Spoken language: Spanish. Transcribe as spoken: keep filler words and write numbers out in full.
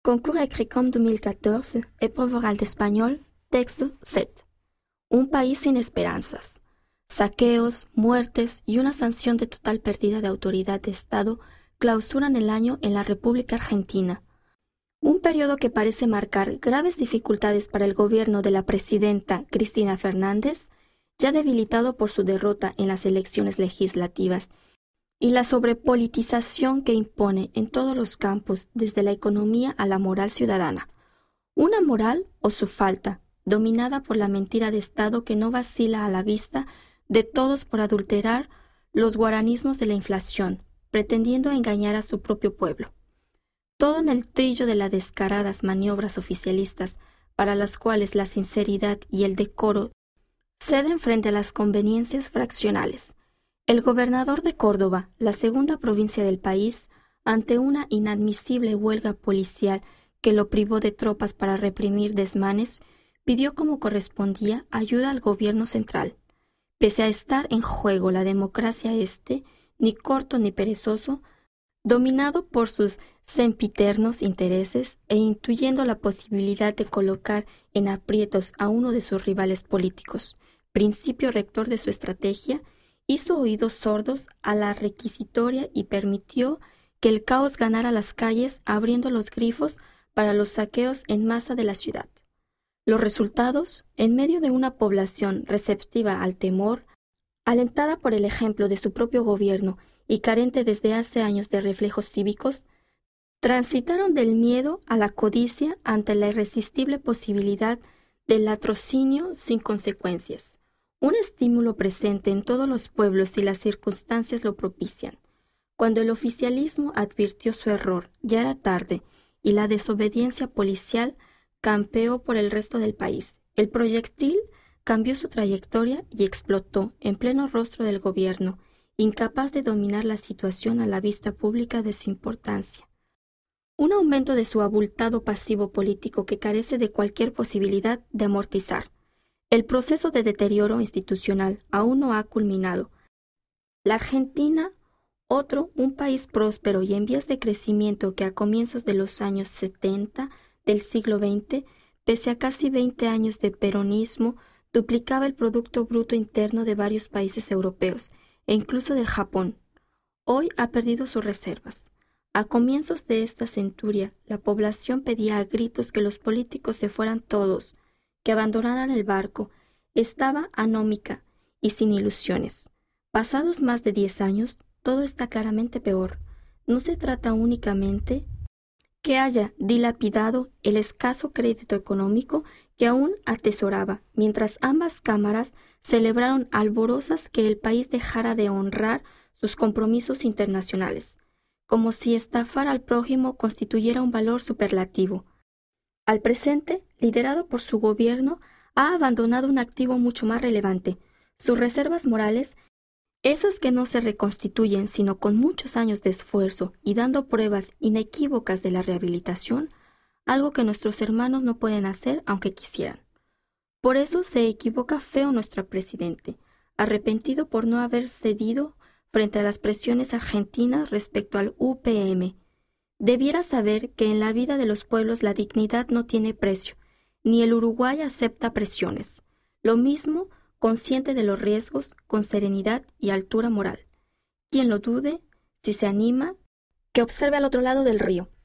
Concours écrit comme deux mille quatorze, épreuve oral de español, texto siete. Un país sin esperanzas. Saqueos, muertes y una sanción de total pérdida de autoridad de Estado clausuran el año en la República Argentina. Un periodo que parece marcar graves dificultades para el gobierno de la presidenta Cristina Fernández, ya debilitado por su derrota en las elecciones legislativas, y la sobrepolitización que impone en todos los campos, desde la economía a la moral ciudadana. Una moral, o su falta, dominada por la mentira de Estado que no vacila a la vista de todos por adulterar los guaranismos de la inflación, pretendiendo engañar a su propio pueblo. Todo en el trillo de las descaradas maniobras oficialistas para las cuales la sinceridad y el decoro ceden frente a las conveniencias fraccionales. El gobernador de Córdoba, la segunda provincia del país, ante una inadmisible huelga policial que lo privó de tropas para reprimir desmanes, pidió como correspondía ayuda al gobierno central. Pese a estar en juego la democracia este, ni corto ni perezoso, dominado por sus sempiternos intereses e intuyendo la posibilidad de colocar en aprietos a uno de sus rivales políticos, principio rector de su estrategia, hizo oídos sordos a la requisitoria y permitió que el caos ganara las calles abriendo los grifos para los saqueos en masa de la ciudad. Los resultados, en medio de una población receptiva al temor, alentada por el ejemplo de su propio gobierno y carente desde hace años de reflejos cívicos, transitaron del miedo a la codicia ante la irresistible posibilidad del latrocinio sin consecuencias. Un estímulo presente en todos los pueblos y las circunstancias lo propician. Cuando el oficialismo advirtió su error, ya era tarde, y la desobediencia policial campeó por el resto del país. El proyectil cambió su trayectoria y explotó en pleno rostro del gobierno, incapaz de dominar la situación a la vista pública de su importancia. Un aumento de su abultado pasivo político que carece de cualquier posibilidad de amortizar. El proceso de deterioro institucional aún no ha culminado. La Argentina, otro, un país próspero y en vías de crecimiento que a comienzos de los años setenta del siglo veinte, pese a casi veinte años de peronismo, duplicaba el Producto Bruto Interno de varios países europeos e incluso del Japón. Hoy ha perdido sus reservas. A comienzos de esta centuria, la población pedía a gritos que los políticos se fueran todos, que abandonaran el barco. Estaba anómica y sin ilusiones. Pasados más de diez años, todo está claramente peor. No se trata únicamente que haya dilapidado el escaso crédito económico que aún atesoraba, mientras ambas cámaras celebraron alborozas que el país dejara de honrar sus compromisos internacionales, como si estafar al prójimo constituyera un valor superlativo. Al presente, liderado por su gobierno, ha abandonado un activo mucho más relevante, sus reservas morales, esas que no se reconstituyen sino con muchos años de esfuerzo y dando pruebas inequívocas de la rehabilitación, algo que nuestros hermanos no pueden hacer aunque quisieran. Por eso se equivoca feo nuestro presidente, arrepentido por no haber cedido frente a las presiones argentinas respecto al U P M. Debiera saber que en la vida de los pueblos la dignidad no tiene precio, ni el Uruguay acepta presiones. Lo mismo, consciente de los riesgos, con serenidad y altura moral. Quien lo dude, si se anima, que observe al otro lado del río.